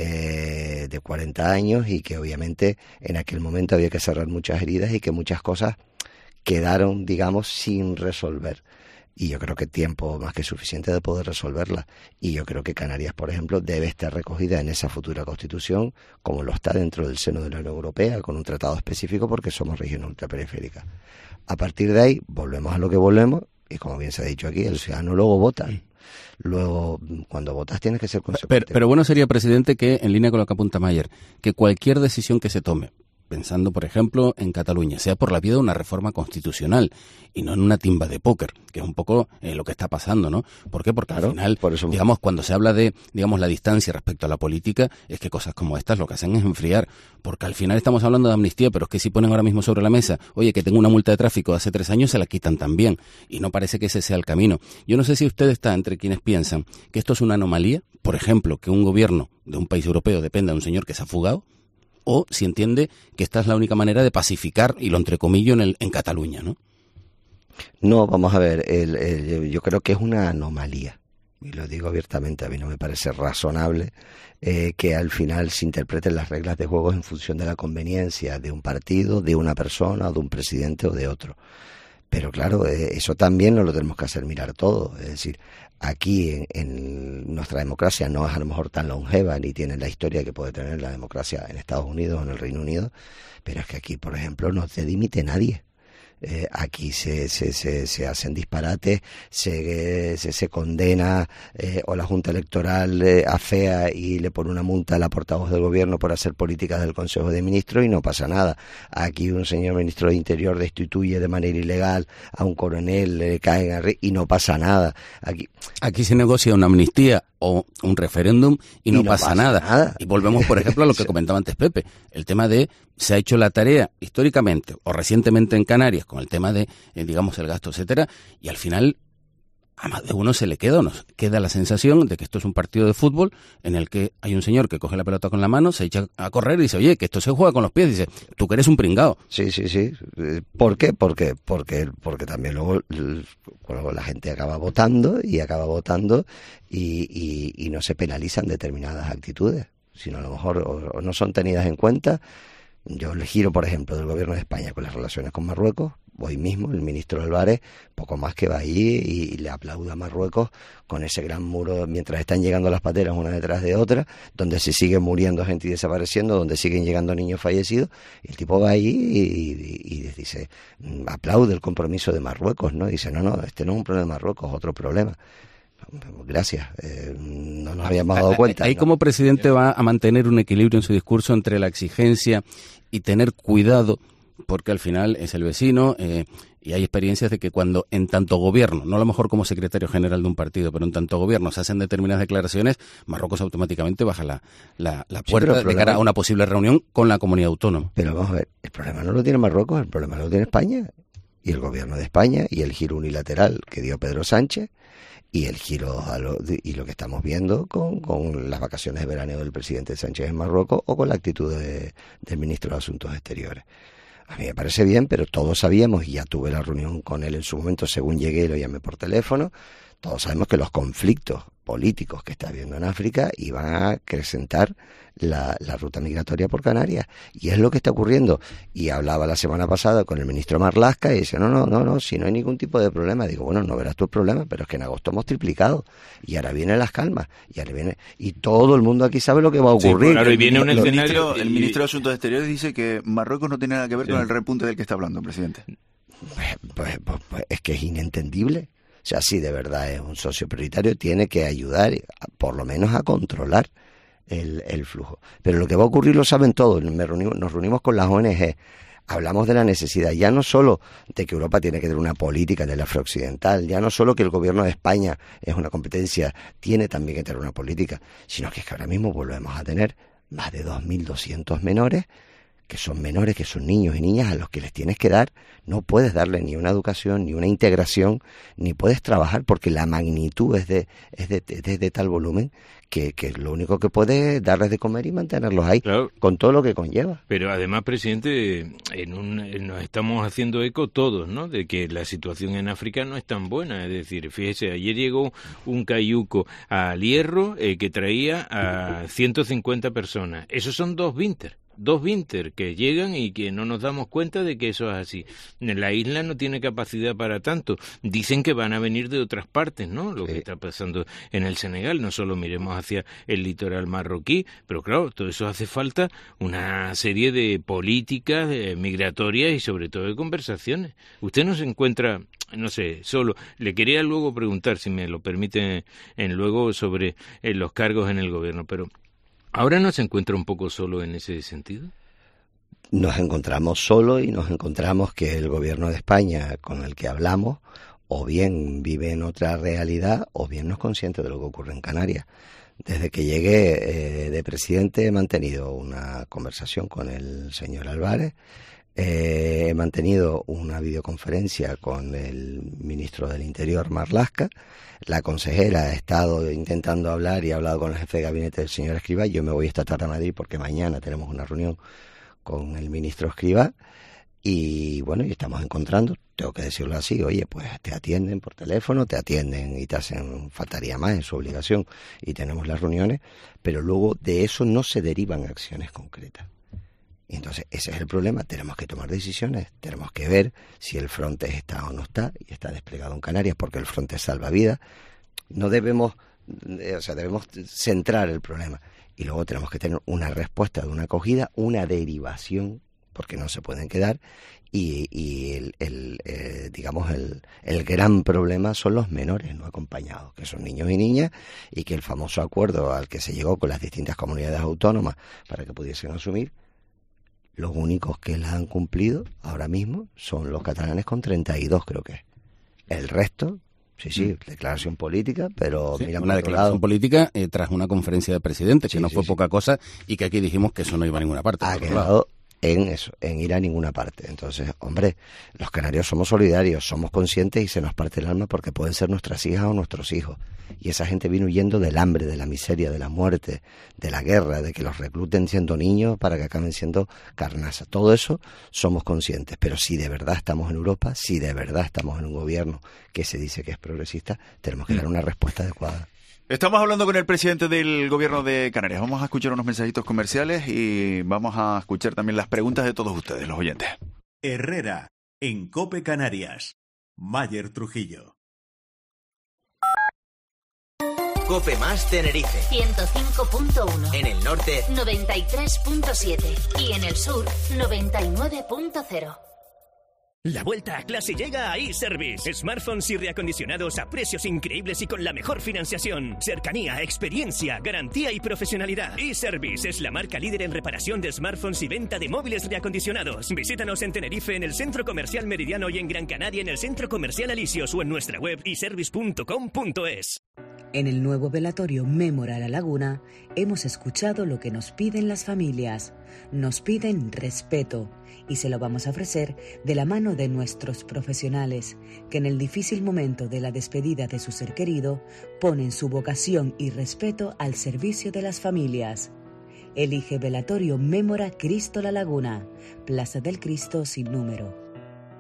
eh, de cuarenta años y que obviamente en aquel momento había que cerrar muchas heridas y que muchas cosas quedaron, digamos, sin resolver. Y yo creo que tiempo más que suficiente de poder resolverlas. Y yo creo que Canarias, por ejemplo, debe estar recogida en esa futura Constitución, como lo está dentro del seno de la Unión Europea, con un tratado específico, porque somos región ultraperiférica. A partir de ahí, volvemos a lo que volvemos, y como bien se ha dicho aquí, el ciudadano luego vota. Luego, cuando votas tienes que ser consecuente. Pero, pero bueno sería, presidente, que, en línea con lo que apunta Mayer, que cualquier decisión que se tome, pensando, por ejemplo, en Cataluña, sea por la vía de una reforma constitucional y no en una timba de póker, que es un poco eh, lo que está pasando, ¿no? ¿Por qué? Porque claro, al final, por eso... digamos, cuando se habla de, digamos, la distancia respecto a la política, es que cosas como estas lo que hacen es enfriar, porque al final estamos hablando de amnistía, pero es que si ponen ahora mismo sobre la mesa, oye, que tengo una multa de tráfico de hace tres años, se la quitan también, y no parece que ese sea el camino. Yo no sé si usted está entre quienes piensan que esto es una anomalía, por ejemplo, que un gobierno de un país europeo dependa de un señor que se ha fugado, o si entiende que esta es la única manera de pacificar, y lo entrecomillo, en, el, en Cataluña, ¿no? No, vamos a ver, el, el, yo creo que es una anomalía, y lo digo abiertamente, a mí no me parece razonable eh, que al final se interpreten las reglas de juego en función de la conveniencia de un partido, de una persona, de un presidente o de otro. Pero claro, eh, eso también nos lo tenemos que hacer mirar todo, es decir, aquí en, en nuestra democracia no es a lo mejor tan longeva ni tiene la historia que puede tener la democracia en Estados Unidos o en el Reino Unido, pero es que aquí, por ejemplo, no te dimite nadie. Eh, aquí se, se, se, se hacen disparates, se, se, se condena eh, o la Junta Electoral eh, afea y le pone una multa a la portavoz del gobierno por hacer políticas del Consejo de Ministros y no pasa nada. Aquí un señor ministro de Interior destituye de manera ilegal a un coronel, le caen a re- y no pasa nada. Aquí, aquí se negocia una amnistía o un referéndum y no, y no pasa, pasa nada. nada. Y volvemos, por ejemplo, a lo que comentaba antes Pepe, el tema de se ha hecho la tarea históricamente o recientemente en Canarias con el tema de, eh, digamos, el gasto, etcétera, y al final a más de uno se le queda o nos queda la sensación de que esto es un partido de fútbol en el que hay un señor que coge la pelota con la mano, se echa a correr y dice, oye, que esto se juega con los pies, y dice, tú que eres un pringao. Sí, sí, sí. ¿Por qué? Porque, porque, porque también luego, luego la gente acaba votando y acaba votando y, y, y no se penalizan determinadas actitudes, sino a lo mejor o, o no son tenidas en cuenta. Yo le giro, por ejemplo, del gobierno de España con las relaciones con Marruecos. Hoy mismo el ministro Álvarez, poco más que va allí y, y le aplauda a Marruecos con ese gran muro mientras están llegando las pateras una detrás de otra, donde se sigue muriendo gente y desapareciendo, donde siguen llegando niños fallecidos. Y el tipo va allí y, y, y dice, aplaude el compromiso de Marruecos, ¿no? Y dice, no, no, este no es un problema de Marruecos, es otro problema. Gracias, eh, no nos habíamos dado cuenta. Ahí, ¿no? Como presidente va a mantener un equilibrio en su discurso entre la exigencia y tener cuidado, porque al final es el vecino, eh, y hay experiencias de que cuando en tanto gobierno, no a lo mejor como secretario general de un partido, pero en tanto gobierno se hacen determinadas declaraciones, Marruecos automáticamente baja la, la, la puerta sí, de cara a una posible reunión con la comunidad autónoma. Pero vamos a ver, el problema no lo tiene Marruecos, el problema lo tiene España, y el gobierno de España, y el giro unilateral que dio Pedro Sánchez, y el giro a lo, y lo que estamos viendo con, con las vacaciones de veraneo del presidente Sánchez en Marruecos o con la actitud de, del ministro de Asuntos Exteriores. A mí me parece bien, pero todos sabíamos, y ya tuve la reunión con él en su momento, según llegué lo llamé por teléfono, todos sabemos que los conflictos políticos que está habiendo en África iban a acrecentar la, la ruta migratoria por Canarias, y es lo que está ocurriendo. Y hablaba la semana pasada con el ministro Marlaska y dice, no, no, no, no, si no hay ningún tipo de problema. Digo, bueno, no verás tu problema, pero es que en agosto hemos triplicado, y ahora vienen las calmas, y ahora viene, y todo el mundo aquí sabe lo que va a ocurrir. Sí, claro, y viene un escenario, el ministro de Asuntos Exteriores dice que Marruecos no tiene nada que ver sí. con el repunte del que está hablando, presidente. Pues, pues, pues, pues es que es inentendible. O sea, si de verdad es un socio prioritario, tiene que ayudar, por lo menos, a controlar el, el flujo. Pero lo que va a ocurrir lo saben todos. Me reunimos, nos reunimos con las O N G, hablamos de la necesidad, ya no solo de que Europa tiene que tener una política en el afrooccidental, ya no solo que el gobierno de España es una competencia, tiene también que tener una política, sino que es que ahora mismo volvemos a tener más de dos mil doscientos menores que son menores, que son niños y niñas a los que les tienes que dar, no puedes darle ni una educación, ni una integración, ni puedes trabajar porque la magnitud es de es de, de, de tal volumen que, que lo único que puede es darles de comer y mantenerlos ahí, claro, con todo lo que conlleva. Pero además, presidente, en un, en, nos estamos haciendo eco todos, ¿no?, de que la situación en África no es tan buena. Es decir, fíjese, ayer llegó un cayuco al Hierro eh, que traía a ciento cincuenta personas. Esos son dos Winter. Dos Winter que llegan y que no nos damos cuenta de que eso es así. La isla no tiene capacidad para tanto. Dicen que van a venir de otras partes, ¿no? Lo sí. que está pasando en el Senegal. No solo miremos hacia el litoral marroquí, pero claro, todo eso hace falta una serie de políticas eh, migratorias y sobre todo de conversaciones. Usted no se encuentra, no sé, solo. Le quería luego preguntar, si me lo permite, en luego sobre eh, los cargos en el gobierno, pero ¿ahora no se encuentra un poco solo en ese sentido? Nos encontramos solo y nos encontramos que el gobierno de España con el que hablamos o bien vive en otra realidad o bien no es consciente de lo que ocurre en Canarias. Desde que llegué eh, de presidente he mantenido una conversación con el señor Álvarez, eh, he mantenido una videoconferencia con el ministro del Interior, Marlaska. La consejera ha estado intentando hablar y ha hablado con el jefe de gabinete del señor Escrivá. Yo me voy esta tarde a Madrid porque mañana tenemos una reunión con el ministro Escrivá y bueno, y estamos encontrando, tengo que decirlo así, oye, pues te atienden por teléfono, te atienden y te hacen, faltaría más, en su obligación, y tenemos las reuniones, pero luego de eso no se derivan acciones concretas. Y entonces ese es el problema, tenemos que tomar decisiones, tenemos que ver si el Frontex está o no está, y está desplegado en Canarias, porque el Frontex salva vidas. No debemos, o sea, debemos centrar el problema. Y luego tenemos que tener una respuesta de una acogida, una derivación, porque no se pueden quedar, y, y el, el eh, digamos, el, el gran problema son los menores no acompañados, que son niños y niñas, y que el famoso acuerdo al que se llegó con las distintas comunidades autónomas para que pudiesen asumir, los únicos que la han cumplido ahora mismo son los catalanes con treinta y dos, creo que es. El resto, sí, sí, declaración política, pero sí, mira, una declaración lado. política eh, tras una conferencia de presidentes, que sí, no sí, fue sí. poca cosa, y que aquí dijimos que eso no iba a ninguna parte. Ha quedado en eso, en ir a ninguna parte. Entonces, hombre, los canarios somos solidarios, somos conscientes y se nos parte el alma porque pueden ser nuestras hijas o nuestros hijos. Y esa gente viene huyendo del hambre, de la miseria, de la muerte, de la guerra, de que los recluten siendo niños para que acaben siendo carnazas. Todo eso somos conscientes. Pero si de verdad estamos en Europa, si de verdad estamos en un gobierno que se dice que es progresista, tenemos que dar una respuesta adecuada. Estamos hablando con el presidente del gobierno de Canarias. Vamos a escuchar unos mensajitos comerciales y vamos a escuchar también las preguntas de todos ustedes, los oyentes. Herrera, en COPE Canarias. Mayer Trujillo. COPE más Tenerife. ciento cinco punto uno. En el norte. noventa y tres punto siete. Y en el sur, noventa y nueve punto cero. La vuelta a clase llega a eService. Smartphones y reacondicionados a precios increíbles y con la mejor financiación. Cercanía, experiencia, garantía y profesionalidad. eService es la marca líder en reparación de smartphones y venta de móviles reacondicionados. Visítanos en Tenerife en el Centro Comercial Meridiano y en Gran Canaria en el Centro Comercial Alisios o en nuestra web i service punto com punto es. En el nuevo velatorio Mémora La Laguna hemos escuchado lo que nos piden las familias. Nos piden respeto y se lo vamos a ofrecer de la mano de nuestros profesionales que en el difícil momento de la despedida de su ser querido ponen su vocación y respeto al servicio de las familias. Elige velatorio Mémora Cristo La Laguna, Plaza del Cristo sin número.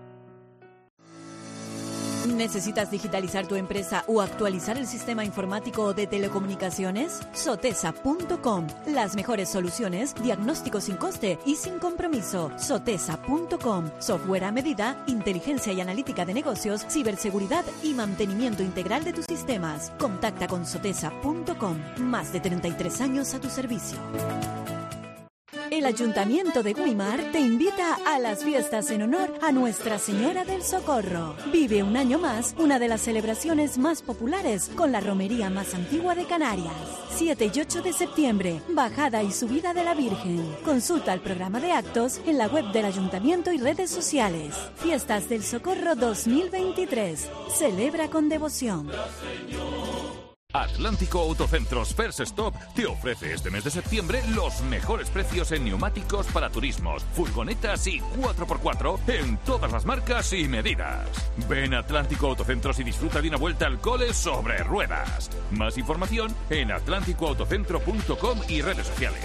¿Necesitas digitalizar tu empresa o actualizar el sistema informático de telecomunicaciones? Sotesa punto com. Las mejores soluciones, diagnóstico sin coste y sin compromiso. Sotesa punto com. Software a medida, inteligencia y analítica de negocios, ciberseguridad y mantenimiento integral de tus sistemas. Contacta con Sotesa punto com. Más de treinta y tres años a tu servicio. El Ayuntamiento de Güímar te invita a las fiestas en honor a Nuestra Señora del Socorro. Vive un año más una de las celebraciones más populares con la romería más antigua de Canarias. siete y ocho de septiembre, bajada y subida de la Virgen. Consulta el programa de actos en la web del Ayuntamiento y redes sociales. Fiestas del Socorro dos mil veintitrés. Celebra con devoción. Atlántico Autocentros First Stop te ofrece este mes de septiembre los mejores precios en neumáticos para turismos, furgonetas y cuatro por cuatro en todas las marcas y medidas. Ven a Atlántico Autocentros y disfruta de una vuelta al cole sobre ruedas. Más información en atlántico autocentro punto com y redes sociales.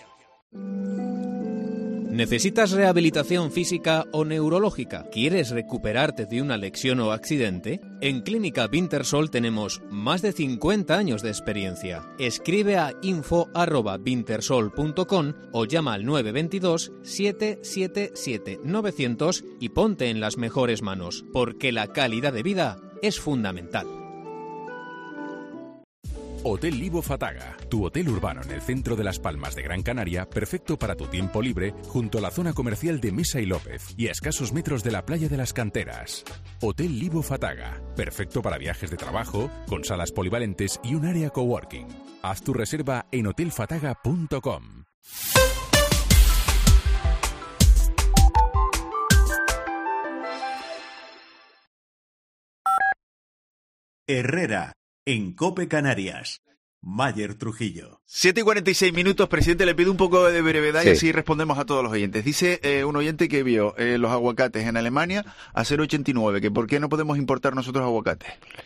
¿Necesitas rehabilitación física o neurológica? ¿Quieres recuperarte de una lesión o accidente? En Clínica Wintersol tenemos más de cincuenta años de experiencia. Escribe a info arroba wintersol punto com o llama al nueve dos dos, siete siete siete, nueve cero cero y ponte en las mejores manos, porque la calidad de vida es fundamental. Hotel Livo Fataga, tu hotel urbano en el centro de Las Palmas de Gran Canaria, perfecto para tu tiempo libre, junto a la zona comercial de Mesa y López y a escasos metros de la playa de las Canteras. Hotel Livo Fataga, perfecto para viajes de trabajo, con salas polivalentes y un área coworking. Haz tu reserva en hotel fataga punto com. Herrera, en COPE Canarias. Mayer Trujillo. siete y cuarenta y seis minutos, presidente, le pido un poco de brevedad sí. Y así respondemos a todos los oyentes. Dice eh, un oyente que vio eh, los aguacates en Alemania a cero coma ochenta y nueve, que ¿por qué no podemos importar nosotros aguacates?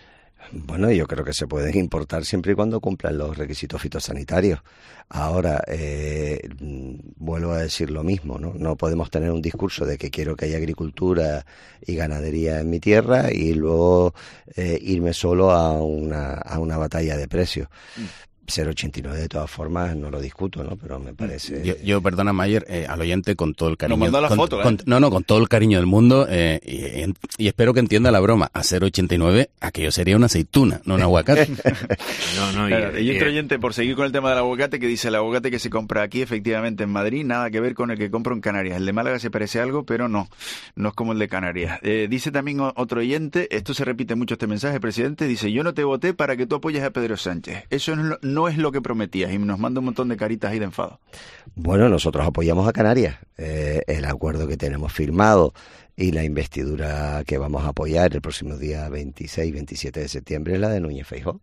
Bueno, yo creo que se pueden importar siempre y cuando cumplan los requisitos fitosanitarios. Ahora, eh, vuelvo a decir lo mismo, ¿no? No podemos tener un discurso de que quiero que haya agricultura y ganadería en mi tierra y luego eh, irme solo a una, a una batalla de precios. Mm. cero coma ochenta y nueve de todas formas no lo discuto, ¿no? Pero me parece... Yo, yo perdona, Mayer, eh, al oyente con todo el cariño... Nos mandó la con, foto, ¿eh? Con, no, no, con todo el cariño del mundo eh, y, y espero que entienda la broma. A cero coma ochenta y nueve aquello sería una aceituna, no un aguacate. no, no, claro, y, y otro oyente, por seguir con el tema del aguacate, que dice el aguacate que se compra aquí, efectivamente, en Madrid, nada que ver con el que compro en Canarias. El de Málaga se parece algo, pero no, no es como el de Canarias. Eh, dice también otro oyente, esto se repite mucho este mensaje, presidente, dice, yo no te voté para que tú apoyes a Pedro Sánchez. Eso no, no es lo que prometí. Y nos manda un montón de caritas ahí de enfado. Bueno, nosotros apoyamos a Canarias. Eh, el acuerdo que tenemos firmado y la investidura que vamos a apoyar el próximo día veintiséis veintisiete de septiembre es la de Núñez Feijóo.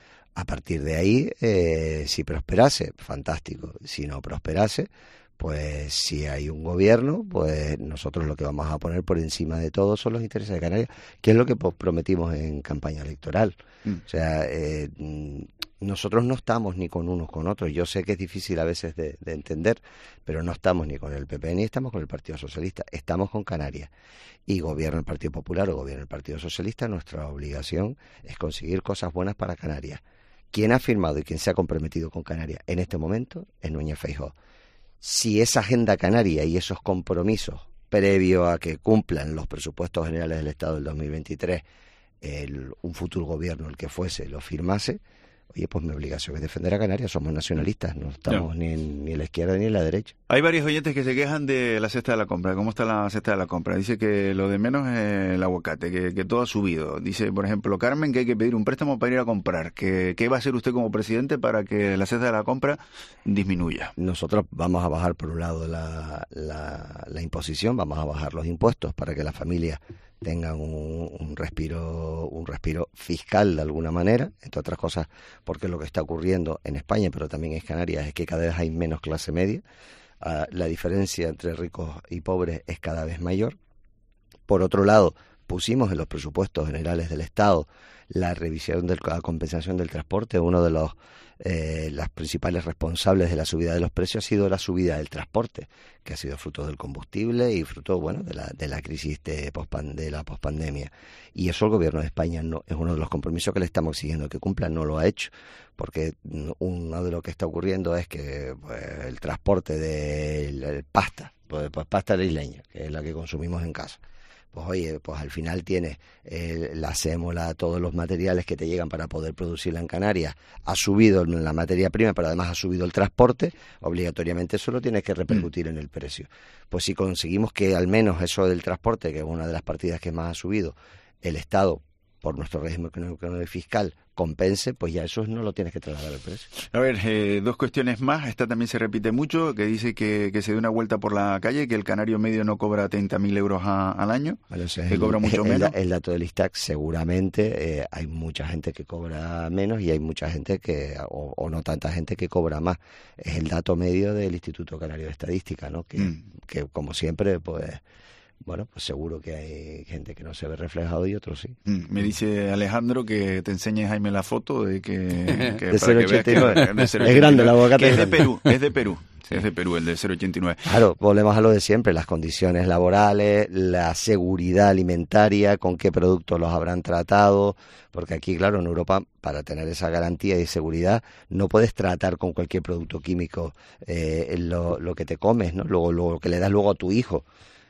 A partir de ahí, eh, si prosperase, fantástico. Si no prosperase, pues si hay un gobierno, pues nosotros lo que vamos a poner por encima de todo son los intereses de Canarias, que es lo que prometimos en campaña electoral. Mm. O sea, eh, nosotros no estamos ni con unos con otros. Yo sé que es difícil a veces de, de entender, pero no estamos ni con el P P ni estamos con el Partido Socialista. Estamos con Canarias. Y gobierna el Partido Popular o gobierna el Partido Socialista, nuestra obligación es conseguir cosas buenas para Canarias. Quien ha firmado y quien se ha comprometido con Canarias en este momento es Núñez Feijóo. Si esa agenda canaria y esos compromisos previo a que cumplan los presupuestos generales del Estado del dos mil veintitrés, el, un futuro gobierno, el que fuese, lo firmase, oye, pues mi obligación es defender a Canarias, somos nacionalistas, no estamos no. ni, en, ni en la izquierda ni en la derecha. Hay varios oyentes que se quejan de la cesta de la compra, ¿cómo está la cesta de la compra? Dice que lo de menos es el aguacate, que, que todo ha subido. Dice, por ejemplo, Carmen, que hay que pedir un préstamo para ir a comprar. ¿Qué, qué va a hacer usted como presidente para que la cesta de la compra disminuya? Nosotros vamos a bajar, por un lado, la, la, la imposición, vamos a bajar los impuestos para que las familias tengan un, un respiro un respiro fiscal de alguna manera, entre otras cosas porque lo que está ocurriendo en España, pero también en Canarias, es que cada vez hay menos clase media, uh, la diferencia entre ricos y pobres es cada vez mayor. Por otro lado, pusimos en los presupuestos generales del Estado la revisión de la compensación del transporte. Uno de los eh, las principales responsables de la subida de los precios ha sido la subida del transporte, que ha sido fruto del combustible y fruto, bueno, de la de la crisis de, pospan, de la pospandemia. Y eso el gobierno de España no es uno de los compromisos que le estamos exigiendo que cumpla, no lo ha hecho, porque uno de lo que está ocurriendo es que pues, el transporte de, de pasta, pues, pues pasta isleña, que es la que consumimos en casa, pues oye, pues al final tienes eh, la sémola, todos los materiales que te llegan para poder producirla en Canarias, ha subido la materia prima, pero además ha subido el transporte, obligatoriamente eso lo tienes que repercutir mm. en el precio. Pues si conseguimos que al menos eso del transporte, que es una de las partidas que más ha subido, el Estado por nuestro régimen económico y fiscal compense, pues ya eso no lo tienes que trasladar al precio. A ver, eh, dos cuestiones más. Esta también se repite mucho, que dice que, que se dé una vuelta por la calle, que el canario medio no cobra treinta mil euros a, al año, bueno, que el, cobra mucho el, menos. El, el dato del ISTAC, seguramente eh, hay mucha gente que cobra menos y hay mucha gente que, o, o no tanta gente que cobra más. Es el dato medio del Instituto Canario de Estadística, ¿no? Que, mm. que como siempre, pues... Bueno, pues seguro que hay gente que no se ve reflejado y otros sí. Mm, me dice Alejandro que te enseñe, Jaime, la foto de que... que de cero ochenta y nueve. Que, de cero ochenta y nueve. Es grande la aguacate. Es de Perú, es de Perú. Sí. Es de Perú, el de cero ochenta y nueve. Claro, volvemos a lo de siempre, las condiciones laborales, la seguridad alimentaria, con qué productos los habrán tratado, porque aquí, claro, en Europa, para tener esa garantía y seguridad, no puedes tratar con cualquier producto químico eh, lo, lo que te comes, ¿no? Luego, lo que le das luego a tu hijo.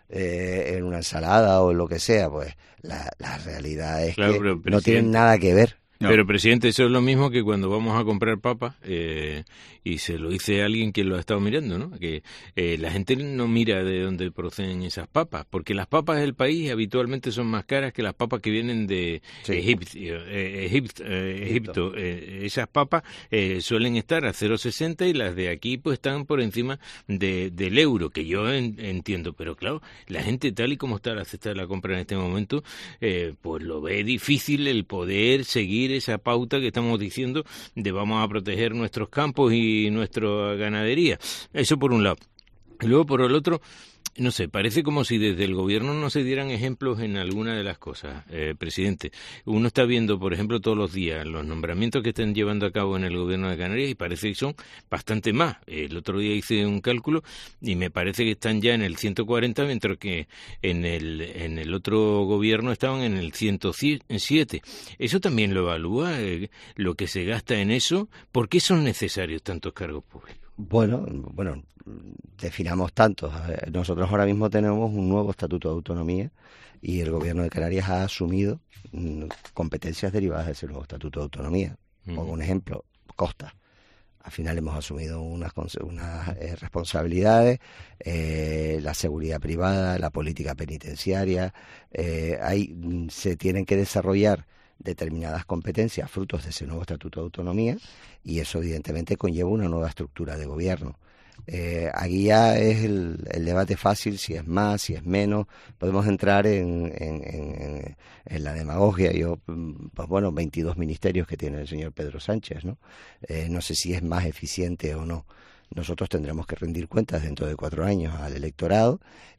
Eh, en una ensalada o en lo que sea, pues la, la realidad es claro, que pero, no tienen nada que ver. No. Pero, presidente, eso es lo mismo que cuando vamos a comprar papas, eh, y se lo dice alguien que lo ha estado mirando, ¿no? Que eh, la gente no mira de dónde proceden esas papas, porque las papas del país habitualmente son más caras que las papas que vienen de sí. Egipto. Eh, Egipto, eh, Egipto. Eh, esas papas eh, suelen estar a cero coma sesenta y las de aquí pues están por encima de, del euro, que yo en, entiendo. Pero claro, la gente tal y como está la cesta de la compra en este momento, eh, pues lo ve difícil el poder seguir esa pauta que estamos diciendo de vamos a proteger nuestros campos y nuestra ganadería. Eso por un lado. Y luego por el otro, no sé, parece como si desde el gobierno no se dieran ejemplos en alguna de las cosas, eh, presidente. Uno está viendo, por ejemplo, todos los días los nombramientos que están llevando a cabo en el gobierno de Canarias y parece que son bastante más. El otro día hice un cálculo y me parece que están ya en el ciento cuarenta, mientras que en el, en el otro gobierno estaban en el ciento siete. ¿Eso también lo evalúa, eh, lo que se gasta en eso? ¿Por qué son necesarios tantos cargos públicos? Bueno, bueno, definamos tantos. Nosotros ahora mismo tenemos un nuevo estatuto de autonomía y el gobierno de Canarias ha asumido competencias derivadas de ese nuevo estatuto de autonomía. Mm. Pongo un ejemplo, Costa. Al final hemos asumido unas, unas eh, responsabilidades, eh, la seguridad privada, la política penitenciaria. Eh, ahí se tienen que desarrollar determinadas competencias frutos de ese nuevo estatuto de autonomía y eso evidentemente conlleva una nueva estructura de gobierno. Eh, aquí ya es el, el debate fácil, si es más, si es menos. Podemos entrar en, en, en, en la demagogia. Yo, pues bueno, veintidós ministerios que tiene el señor Pedro Sánchez, ¿no? Eh, no sé si es más eficiente o no. Nosotros tendremos que rendir cuentas dentro de cuatro años al electorado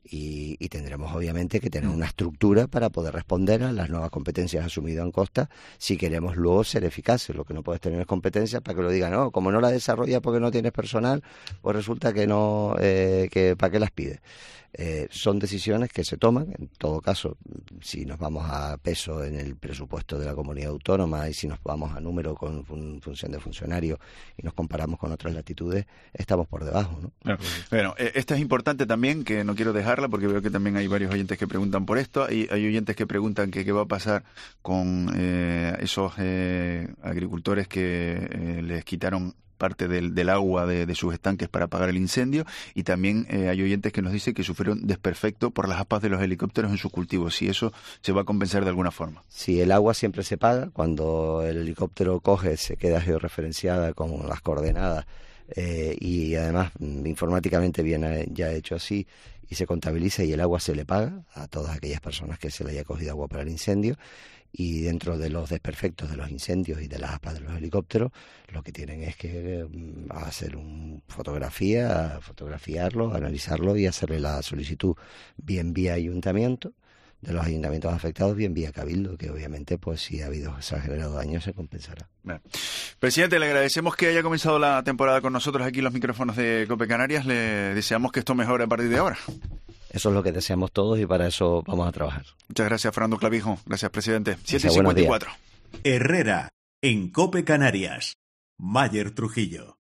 y, y tendremos obviamente que tener una estructura para poder responder a las nuevas competencias asumidas en Costa si queremos luego ser eficaces. Lo que no puedes tener es competencias para que lo digan, no, como no la desarrollas porque no tienes personal, pues resulta que no, eh, que ¿para qué las pides? Eh, son decisiones que se toman, en todo caso, si nos vamos a peso en el presupuesto de la comunidad autónoma y si nos vamos a número con fun, función de funcionario y nos comparamos con otras latitudes, estamos por debajo, ¿no? Bueno, bueno, esta es importante también, que no quiero dejarla porque veo que también hay varios oyentes que preguntan por esto. Hay, hay oyentes que preguntan que qué va a pasar con eh, esos eh, agricultores que eh, les quitaron parte del, del agua de, de sus estanques para apagar el incendio, y también eh, hay oyentes que nos dicen que sufrieron desperfecto por las aspas de los helicópteros en sus cultivos, si eso se va a compensar de alguna forma. Sí, el agua siempre se paga, cuando el helicóptero coge se queda georreferenciada con las coordenadas eh, y además informáticamente viene ya hecho así y se contabiliza y el agua se le paga a todas aquellas personas que se le haya cogido agua para el incendio. Y dentro de los desperfectos de los incendios y de las aspas de los helicópteros, lo que tienen es que um, hacer una fotografía, fotografiarlo, analizarlo y hacerle la solicitud bien vía ayuntamiento, de los ayuntamientos afectados, bien vía cabildo, que obviamente pues si ha habido, se ha generado daño, se compensará. Bueno. Presidente, le agradecemos que haya comenzado la temporada con nosotros aquí en los micrófonos de COPE Canarias. Le deseamos que esto mejore a partir de ahora. Eso es lo que deseamos todos y para eso vamos a trabajar. Muchas gracias, Fernando Clavijo. Gracias, presidente. siete y cincuenta y cuatro. Herrera, en COPE Canarias. Mayer Trujillo.